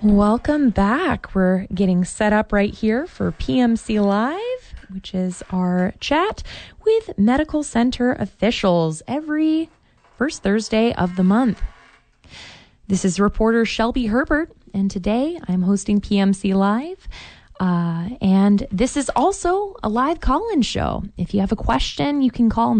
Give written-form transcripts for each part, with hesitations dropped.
Welcome back. We're getting set up right here for PMC Live, which is our chat with medical center officials every first Thursday of the month. This is reporter Shelby Herbert, and today I'm hosting PMC Live. And this is also a live call-in show. If you have a question, you can call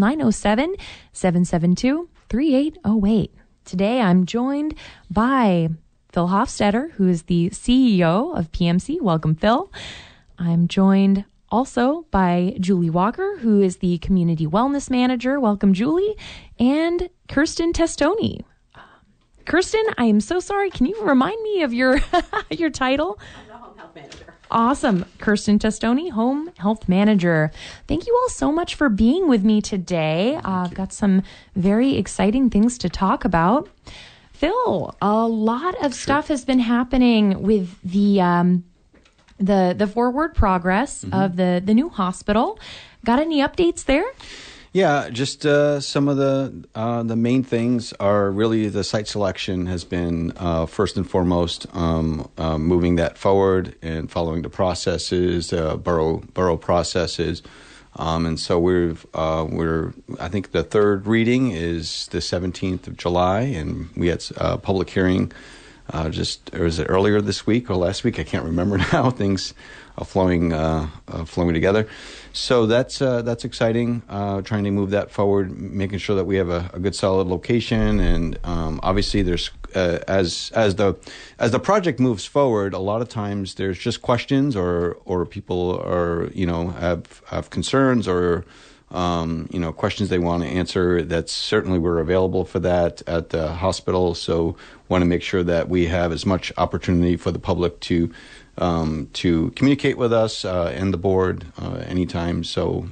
907-772-3808. Today I'm joined by Phil Hofstetter, who is the CEO of PMC. Welcome, Phil. I'm joined also by Julie Walker, who is the Community Wellness Manager. Welcome, Julie. And Kirsten Testoni. Kirsten, I am so sorry. Can you remind me of your your title? I'm the Home Health Manager. Awesome. Kirsten Testoni, Home Health Manager. Thank you all so much for being with me today. I've got some very exciting things to talk about. Phil, a lot of stuff has been happening with the forward progress of the new hospital. Got any updates there? Yeah, just some of the main things are really the site selection has been first and foremost, moving that forward and following the processes, borough processes. And so we're I think the third reading is the 17th of July, and we had a public hearing or was it earlier this week or last week? I can't remember now. Things are flowing together. So that's exciting. Trying to move that forward, making sure that we have a good solid location, and obviously there's as the project moves forward, a lot of times there's just questions or people are have concerns or questions they want to answer. That's certainly we're available for that at the hospital. So want to make sure that we have as much opportunity for the public to communicate with us and the board anytime. So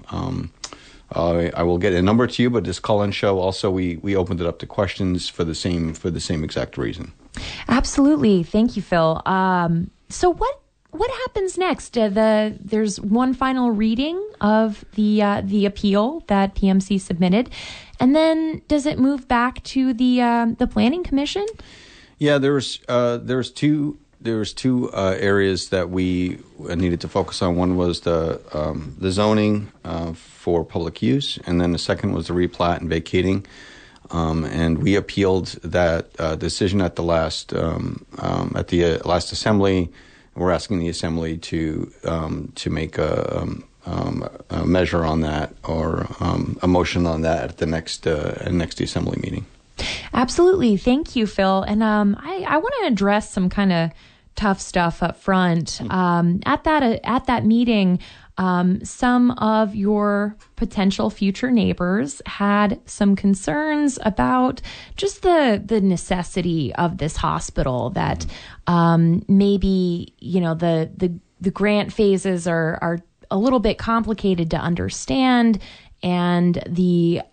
I will get a number to you, but this call-in show also we opened it up to questions for the same exact reason. Absolutely, thank you, Phil. So what happens next? There's one final reading of the appeal that PMC submitted, and then does it move back to the Planning Commission? Yeah, there was two areas that we needed to focus on. One was the zoning for public use, and then the second was the replat and vacating. And we appealed that decision at the last assembly. We're asking the assembly to make a measure on that or a motion on that at the next assembly meeting. Absolutely. Thank you, Phil. And I want to address some kind of tough stuff up front. At that meeting, some of your potential future neighbors had some concerns about just the necessity of this hospital, that maybe the grant phases are a little bit complicated to understand, and the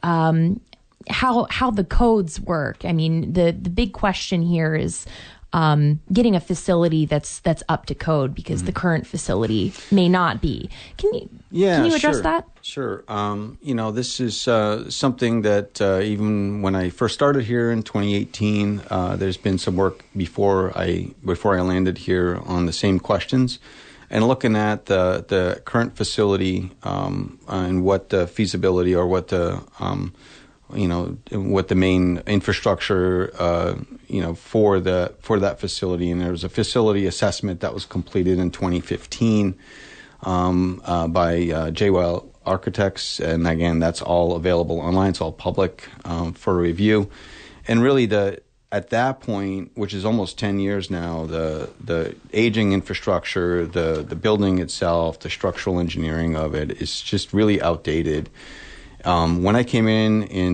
how the codes work. I mean, the big question here is getting a facility that's up to code, because the current facility may not be. Can you address that? Sure. This is something that even when I first started here in 2018, there's been some work before I landed here on the same questions, and looking at the current facility and what the feasibility or what the what the main infrastructure, for that facility. And there was a facility assessment that was completed in 2015 by JWell Architects. And again, that's all available online. It's all public for review. And really at that point, which is almost 10 years now, the aging infrastructure, the building itself, the structural engineering of it is just really outdated. When I came in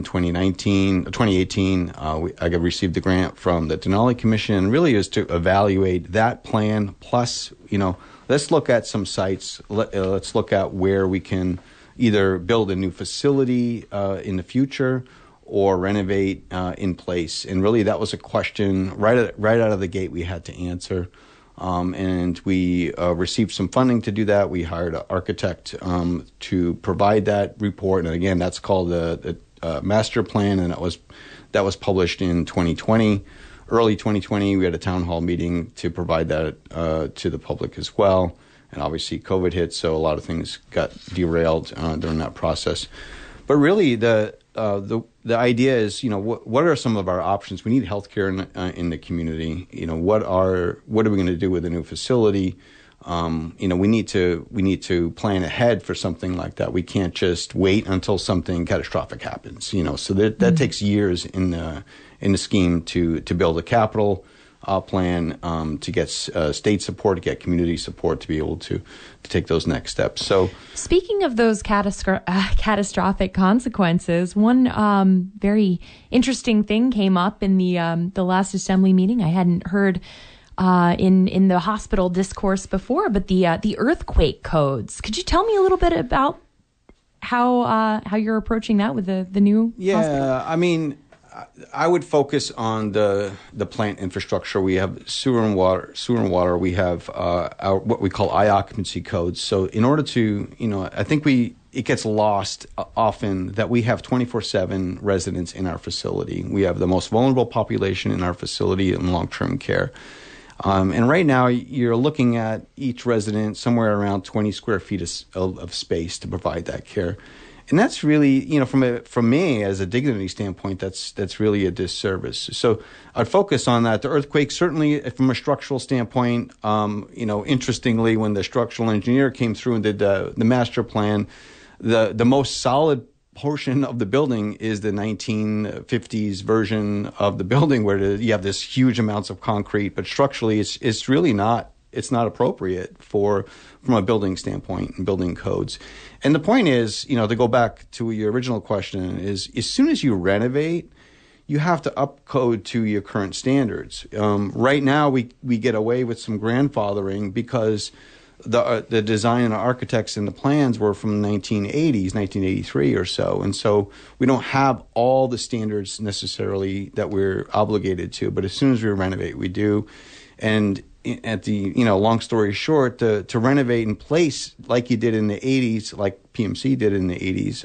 2018, I received the grant from the Denali Commission, and really is to evaluate that plan. Plus, let's look at some sites. Let's look at where we can either build a new facility in the future or renovate in place. And really, that was a question right out of the gate we had to answer. And we received some funding to do that. We hired an architect to provide that report, and again, that's called the master plan, and that was published in 2020. early 2020, we had a town hall meeting to provide that to the public as well. And obviously COVID hit, so a lot of things got derailed during that process. But really, the idea is, what are some of our options? We need healthcare in the community. What are we going to do with a new facility? We need to plan ahead for something like that. We can't just wait until something catastrophic happens. So that takes years in the scheme to build a capital plan, to get state support, to get community support, to be able to take those next steps. So, speaking of those catastrophic consequences, one very interesting thing came up in the last assembly meeting. I hadn't heard in the hospital discourse before, but the earthquake codes. Could you tell me a little bit about how you're approaching that with the new hospital? I mean, I would focus on the plant infrastructure. We have sewer and water. We have our what we call eye occupancy codes. So in order to, I think it gets lost often that we have 24/7 residents in our facility. We have the most vulnerable population in our facility in long-term care. And right now, you're looking at each resident somewhere around 20 square feet of space to provide that care. And that's really, from me as a dignity standpoint, that's really a disservice. So I'd focus on that. The earthquake, certainly from a structural standpoint, interestingly, when the structural engineer came through and did the master plan, the most solid portion of the building is the 1950s version of the building where you have this huge amounts of concrete, but structurally it's really not. It's not appropriate from a building standpoint and building codes. And the point is, to go back to your original question, is as soon as you renovate, you have to upcode to your current standards. Right now, we get away with some grandfathering because the design and the architects and the plans were from the 1980s, 1983 or so. And so we don't have all the standards necessarily that we're obligated to. But as soon as we renovate, we do. And at the, long story short, to renovate in place like you did in the 80s, like PMC did in the 80s,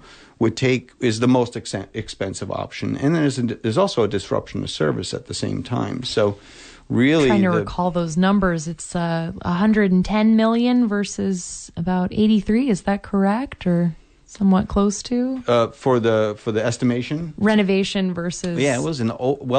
is the most expensive option. And then there's also a disruption of service at the same time. So really, trying to recall those numbers, it's 110 million versus about 83. Is that correct, or somewhat close to? For the estimation, renovation versus it was in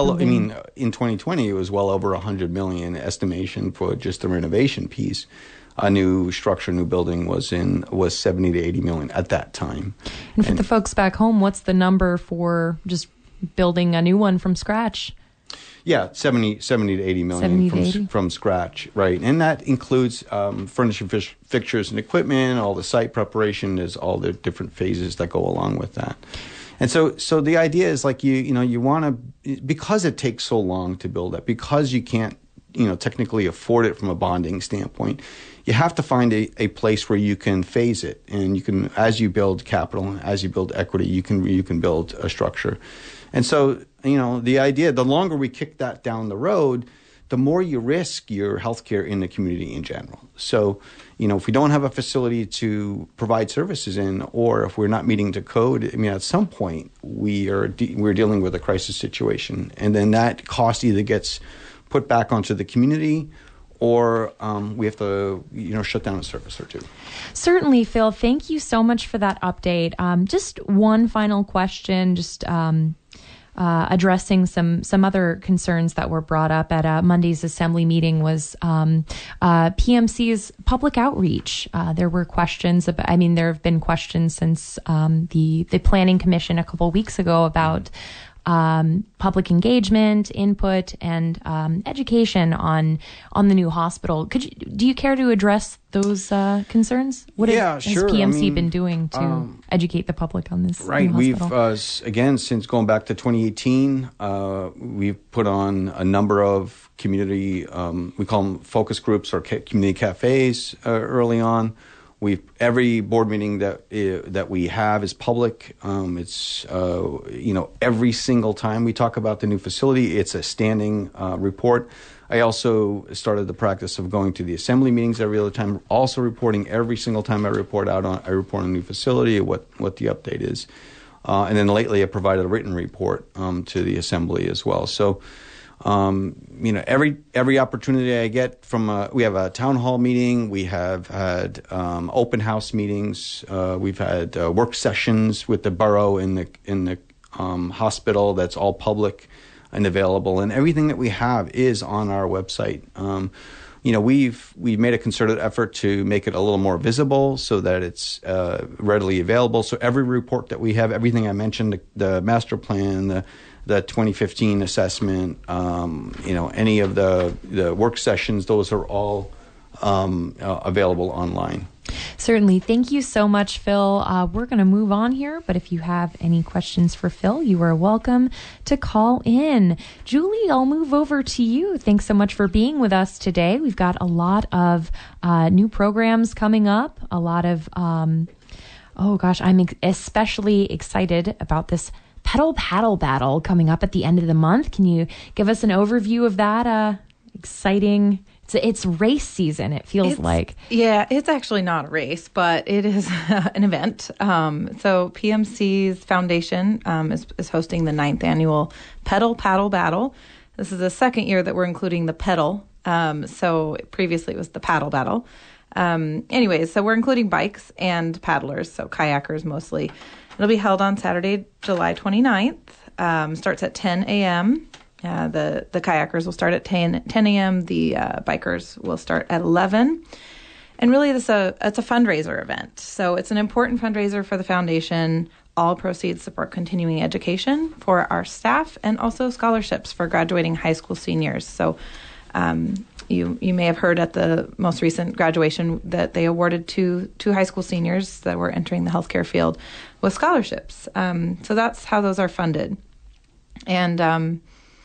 2020 it was well over 100 million estimation for just the renovation piece. A new structure, new building was 70 to 80 million at that time. And for the folks back home, what's the number for just building a new one from scratch? Yeah, 70 to 80 million from scratch, right? And that includes furnishing fixtures and equipment, all the site preparation. There's all the different phases that go along with that. And so the idea is like you want to, because it takes so long to build that, because you can't technically afford it from a bonding standpoint, you have to find a place where you can phase it, and you can, as you build capital, as you build equity, you can build a structure. And so, the idea, the longer we kick that down the road, the more you risk your healthcare in the community in general. So, if we don't have a facility to provide services in, or if we're not meeting the code, at some point we're dealing with a crisis situation, and then that cost either gets put back onto the community, or we have to, shut down a service or two. Certainly, Phil. Thank you so much for that update. Just one final question, addressing some other concerns that were brought up at Monday's assembly meeting was PMC's public outreach. There were questions about, there have been questions since the Planning Commission a couple weeks ago about public engagement, input, and education on the new hospital. Do you care to address those concerns? What has PMC been doing to educate the public on this? Right, new hospital? We've again, since going back to 2018, we've put on a number of community, we call them focus groups or community cafes early on. Every board meeting that we have is public. It's every single time we talk about the new facility, it's a standing report. I also started the practice of going to the assembly meetings every other time, also reporting every single time I report on a new facility, what the update is. And then lately I provided a written report to the assembly as well. So Every opportunity I get we have a town hall meeting. We have had open house meetings. We've had work sessions with the borough in the hospital. That's all public and available. And everything that we have is on our website. We've made a concerted effort to make it a little more visible so that it's readily available. So every report that we have, everything I mentioned, the master plan, the 2015 assessment, any of the work sessions, those are all available online. Certainly. Thank you so much, Phil. We're going to move on here, but if you have any questions for Phil, you are welcome to call in. Julie, I'll move over to you. Thanks so much for being with us today. We've got a lot of new programs coming up, a lot of, I'm especially excited about this pedal paddle battle coming up at the end of the month. Can you give us an overview of that exciting? It's race season, it feels like. Yeah, it's actually not a race, but it is an event. So PMC's foundation is hosting the 9th annual Pedal Paddle Battle. This is the second year that we're including the pedal. So previously it was the paddle battle. So we're including bikes and paddlers, so kayakers mostly. It'll be held on Saturday, July 29th. Starts at 10 a.m. The kayakers will start at 10 a.m. The bikers will start at 11. And really, it's a fundraiser event. So it's an important fundraiser for the foundation. All proceeds support continuing education for our staff and also scholarships for graduating high school seniors. So you may have heard at the most recent graduation that they awarded two high school seniors that were entering the healthcare field with scholarships. So that's how those are funded. And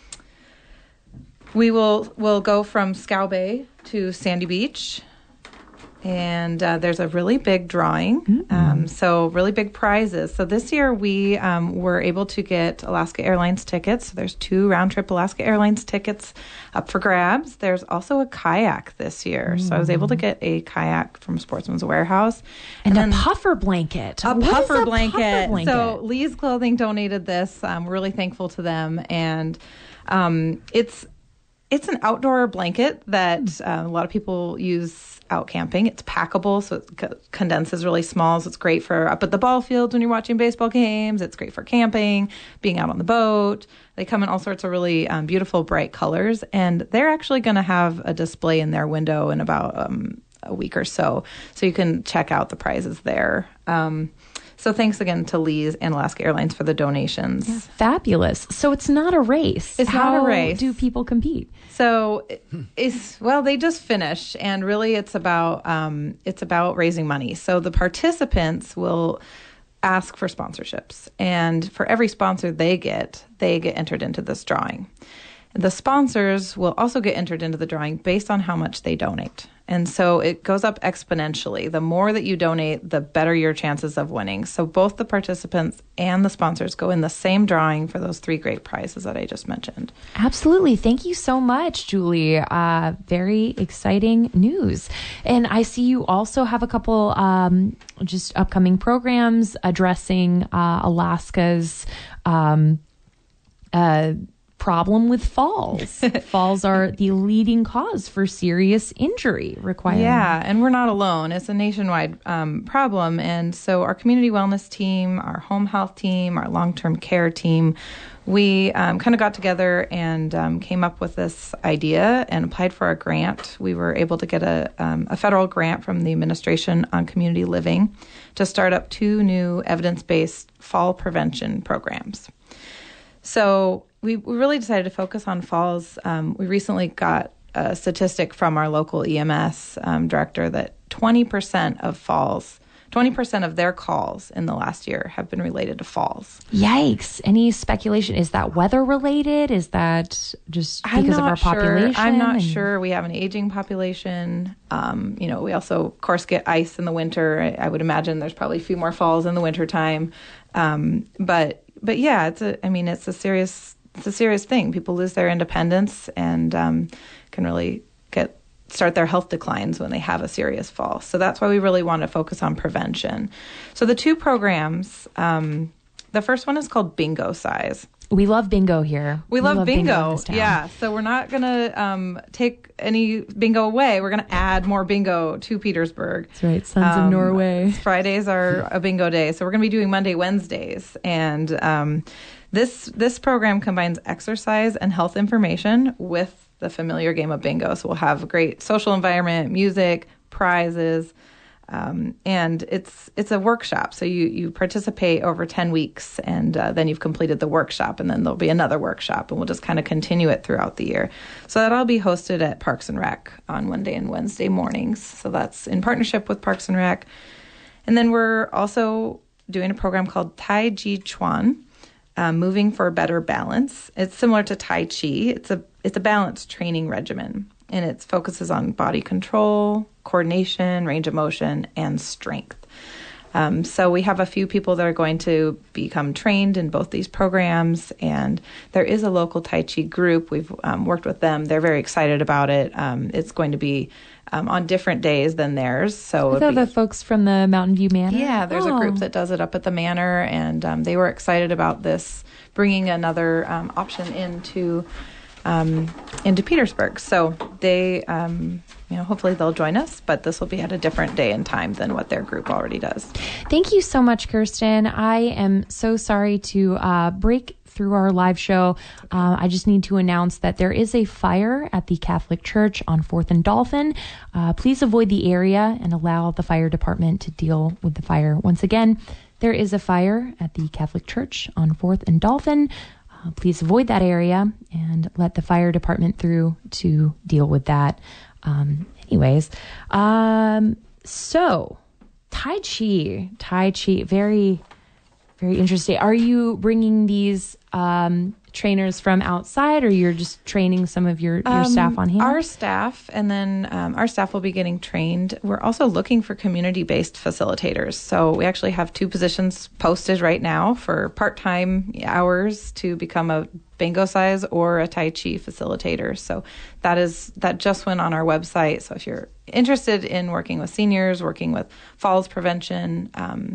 we'll go from Scow Bay to Sandy Beach. And there's a really big drawing, so really big prizes. So this year we were able to get Alaska Airlines tickets. So there's 2 round-trip Alaska Airlines tickets up for grabs. There's also a kayak this year. So I was able to get a kayak from Sportsman's Warehouse. And a puffer blanket. A puffer blanket. So Lee's Clothing donated this. We're really thankful to them. And it's an outdoor blanket that a lot of people use out camping. It's packable, so it condenses really small, so it's great for up at the ball fields when you're watching baseball games. It's great for camping, being out on the boat. They come in all sorts of really beautiful, bright colors, and they're actually going to have a display in their window in about a week or so you can check out the prizes there. So thanks again to Lee's and Alaska Airlines for the donations. Yeah, fabulous. So it's not a race. It's not a race. How do people compete? So they just finished, and really it's about raising money. So the participants will ask for sponsorships, and for every sponsor they get entered into this drawing. The sponsors will also get entered into the drawing based on how much they donate. And so it goes up exponentially. The more that you donate, the better your chances of winning. So both the participants and the sponsors go in the same drawing for those 3 great prizes that I just mentioned. Absolutely. Thank you so much, Julie. Very exciting news. And I see you also have a couple just upcoming programs addressing Alaska's problem with falls. Falls are the leading cause for serious injury requiring. Yeah, and we're not alone. It's a nationwide problem. And so our community wellness team, our home health team, our long-term care team, we kind of got together and came up with this idea and applied for a grant. We were able to get a federal grant from the Administration on Community Living to start up 2 new evidence-based fall prevention programs. So we really decided to focus on falls. We recently got a statistic from our local EMS director that 20% of their calls in the last year have been related to falls. Yikes. Any speculation? Is that weather related? Is that just because of our population? I'm not sure. We have an aging population. We also, of course, get ice in the winter. I would imagine there's probably a few more falls in the wintertime. But yeah, it's a serious thing. People lose their independence and can really start their health declines when they have a serious fall. So that's why we really want to focus on prevention. So the 2 programs, the first one is called Bingo Size. We love bingo here. We love in bingo. this town. Yeah. So we're not going to take any bingo away. We're going to add more bingo to Petersburg. That's right. Sons of Norway. Fridays are a bingo day. So we're going to be doing Monday, Wednesdays. And this program combines exercise and health information with the familiar game of bingo. So we'll have a great social environment, music, prizes. And it's a workshop. So you participate over 10 weeks and then you've completed the workshop, and then there'll be another workshop, and we'll just kind of continue it throughout the year. So that'll be hosted at Parks and Rec on Monday and Wednesday mornings. So that's in partnership with Parks and Rec. And then we're also doing a program called Tai Chi Chuan, Moving for Better Balance. It's similar to Tai Chi. It's a balance training regimen, and it focuses on body control, coordination, range of motion, and strength. So we have a few people that are going to become trained in both these programs, and there is a local Tai Chi group. We've worked with them. They're very excited about it. It's going to be on different days than theirs. So Are the folks from the Mountain View Manor? Yeah, there's a group that does it up at the Manor, and they were excited about this, bringing another option into Petersburg. So they, hopefully they'll join us, but this will be at a different day and time than what their group already does. Thank you so much, Kirsten. I am so sorry to break through our live show. I just need to announce that there is a fire at the Catholic Church on 4th and Dolphin. Please avoid the area and allow the fire department to deal with the fire. Once again, there is a fire at the Catholic Church on 4th and Dolphin. Please avoid that area and let the fire department through to deal with that. So Tai Chi, very, very interesting. Are you bringing these trainers from outside, or you're just training some of your staff on hand? Our staff, and then our staff will be getting trained. We're also looking for community-based facilitators. So we actually have 2 positions posted right now for part-time hours to become a bingo size or a Tai Chi facilitator. So that just went on our website. So if you're interested in working with seniors, working with falls prevention,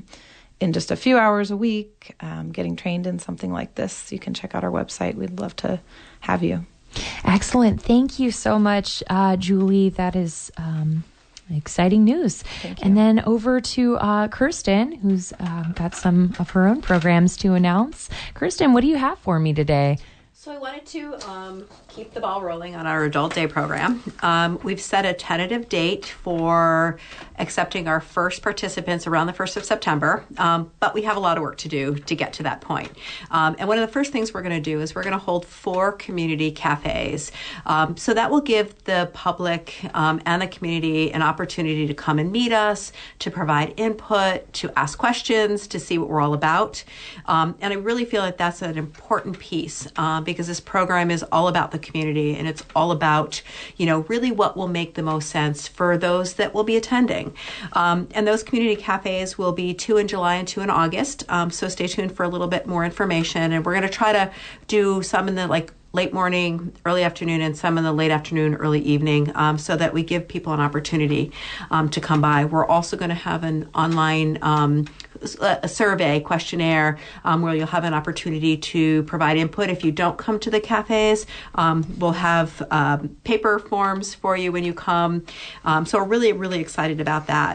in just a few hours a week, getting trained in something like this, you can check out our website. We'd love to have you. Excellent. Thank you so much, Julie. That is exciting news. Thank you. And then over to Kirsten, who's got some of her own programs to announce. Kirsten, what do you have for me today? So I wanted to keep the ball rolling on our Adult Day program. We've set a tentative date for accepting our first participants around the 1st of September, but we have a lot of work to do to get to that point. And one of the first things we're going to do is we're going to hold 4 community cafes. So that will give the public and the community an opportunity to come and meet us, to provide input, to ask questions, to see what we're all about. And I really feel like that's an important piece because this program is all about the community, and it's all about, really what will make the most sense for those that will be attending. And those community cafes will be 2 in July and 2 in August. So stay tuned for a little bit more information. And we're going to try to do some in the late morning, early afternoon, and some in the late afternoon, early evening, so that we give people an opportunity to come by. We're also going to have an online a survey questionnaire where you'll have an opportunity to provide input. If you don't come to the cafes, we'll have paper forms for you when you come. So we're really, really excited about that.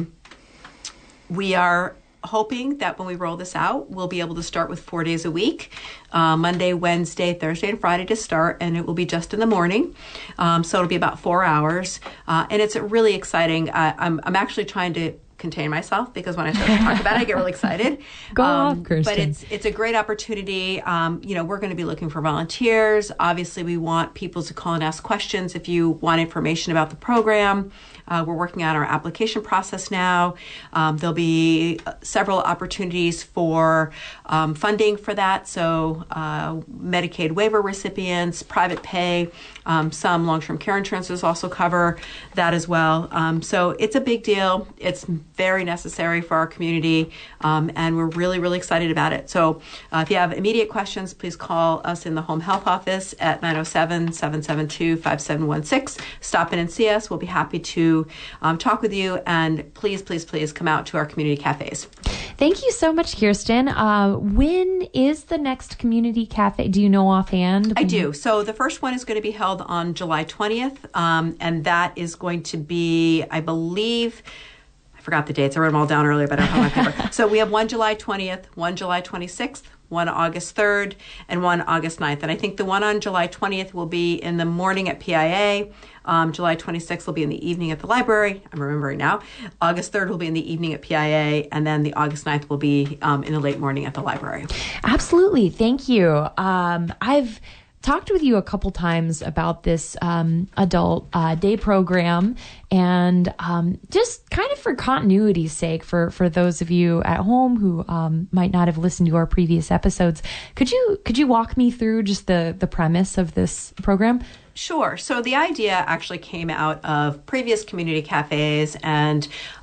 We are hoping that when we roll this out, we'll be able to start with 4 days a week, Monday, Wednesday, Thursday, and Friday to start, and it will be just in the morning. So it'll be about 4 hours, and it's really exciting. I'm actually trying to contain myself because when I start to talk about it, I get really excited. Go off, Kirsten. But it's a great opportunity. We're going to be looking for volunteers. Obviously, we want people to call and ask questions if you want information about the program. We're working on our application process now. There'll be several opportunities for funding for that. So Medicaid waiver recipients, private pay, some long-term care insurances also cover that as well. So it's a big deal. It's very necessary for our community, and we're really, really excited about it. So if you have immediate questions, please call us in the home health office at 907-772-5716. Stop in and see us. We'll be happy to talk with you, and please, please, please come out to our community cafes. Thank you so much, Kirsten. When is the next community cafe? Do you know offhand? I do. So the first one is going to be held on July 20th, and that is going to be, I believe, I forgot the dates. I wrote them all down earlier, but I don't have my paper. So we have one July 20th, one July 26th, one August 3rd, and one August 9th. And I think the one on July 20th will be in the morning at PIA. July 26th will be in the evening at the library. I'm remembering now. August 3rd will be in the evening at PIA, and then the August 9th will be in the late morning at the library. Absolutely. Thank you. I've talked with you a couple times about this adult day program, and just kind of for continuity's sake, for those of you at home who might not have listened to our previous episodes, could you walk me through just the premise of this program? Sure. So the idea actually came out of previous community cafes, and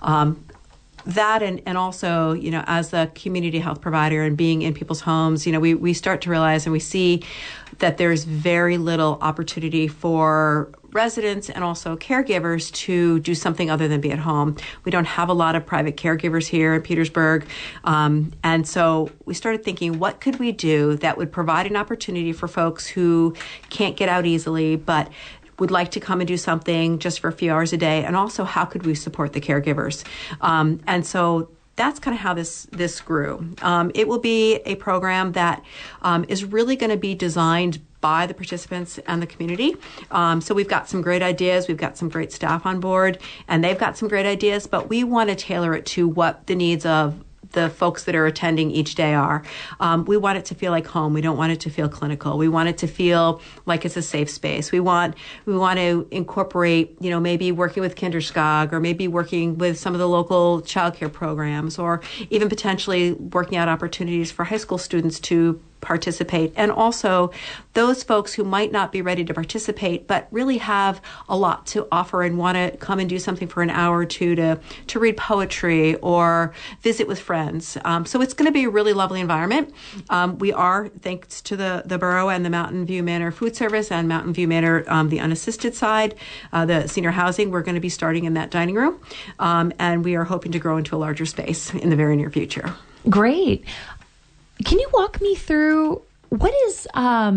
that and also, as a community health provider and being in people's homes, we start to realize and we see that there's very little opportunity for residents and also caregivers to do something other than be at home. We don't have a lot of private caregivers here in Petersburg. And so we started thinking, what could we do that would provide an opportunity for folks who can't get out easily, but would like to come and do something just for a few hours a day? And also, how could we support the caregivers? And so that's kind of how this grew. It will be a program that is really going to be designed by the participants and the community. So we've got some great ideas. We've got some great staff on board, and they've got some great ideas, but we want to tailor it to what the needs of the folks that are attending each day are. We want it to feel like home. We don't want it to feel clinical. We want it to feel like it's a safe space. We want to incorporate, maybe working with Kinderskog, or maybe working with some of the local childcare programs, or even potentially working out opportunities for high school students to participate. And also those folks who might not be ready to participate, but really have a lot to offer and want to come and do something for an hour or two to read poetry or visit with friends. So it's going to be a really lovely environment. We are, thanks to the borough and the Mountain View Manor Food Service and Mountain View Manor, the unassisted side, the senior housing, we're going to be starting in that dining room. And we are hoping to grow into a larger space in the very near future. Great. Can you walk me through what's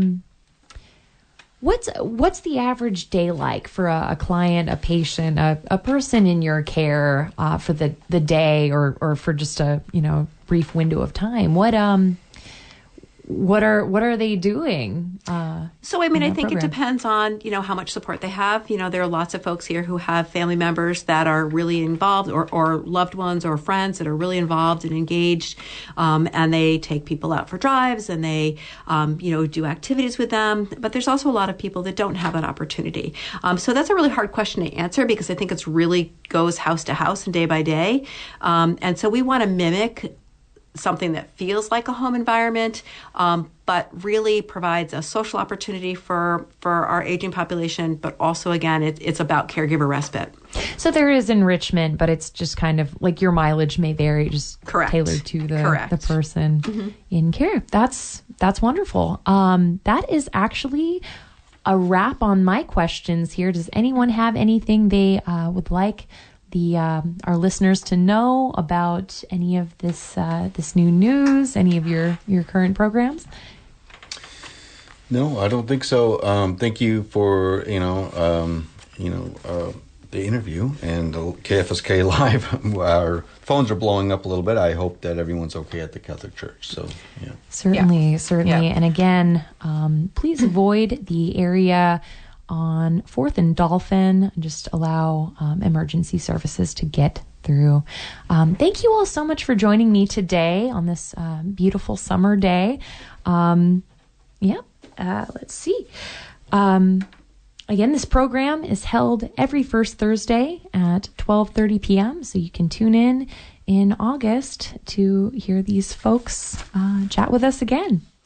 the average day like for a client, a patient, a person in your care for the day or for just a brief window of time? What are they doing? So, I think it depends on, how much support they have. There are lots of folks here who have family members that are really involved, or loved ones or friends that are really involved and engaged. And they take people out for drives, and they, do activities with them. But there's also a lot of people that don't have that opportunity. So that's a really hard question to answer, because I think it's really goes house to house and day by day. And so we want to mimic something that feels like a home environment, but really provides a social opportunity for our aging population. But also, again, it's about caregiver respite. So there is enrichment, but it's just kind of like your mileage may vary, just Correct. Tailored to the Correct. person in care. That's wonderful. That is actually a wrap on my questions here. Does anyone have anything they would like our listeners to know about any of this new news, any of your current programs? No, I don't think so. Thank you for the interview and the KFSK Live. Our phones are blowing up a little bit. I hope that everyone's okay at the Catholic Church. So yeah, certainly. Yeah. And again, please avoid the area on 4th and Dolphin. Just allow emergency services to get through. Thank you all so much for joining me today on this beautiful summer day. Let's see. Again, this program is held every first Thursday at 12:30 p.m. So you can tune in August to hear these folks chat with us again.